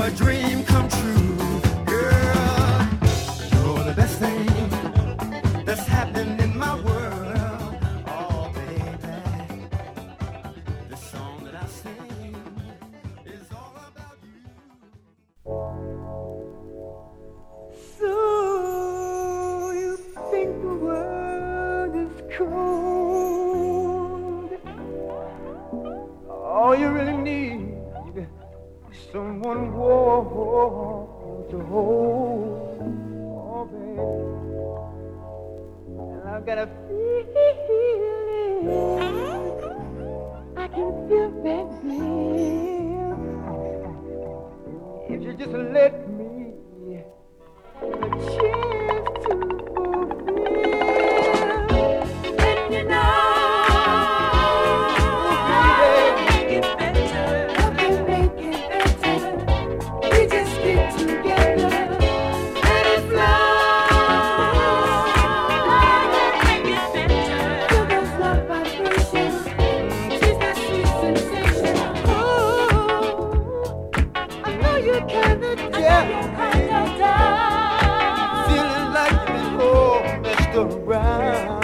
a dream come true. Girl, you're the best thing that's happened in my world. Oh, baby, the song that I sing is all about you. So you think the world is cold? All you really need is someone warm to hold. Oh, baby, and I've got a feeling I can feel that deal if you just let me a chance to fulfill. And you know, make it better. I can make it better. We just get together and it flows. Make it better. Feel those love vibrations. She's that sweet sensation. Oh, I know you kinda down. Feeling like you've been all messed around.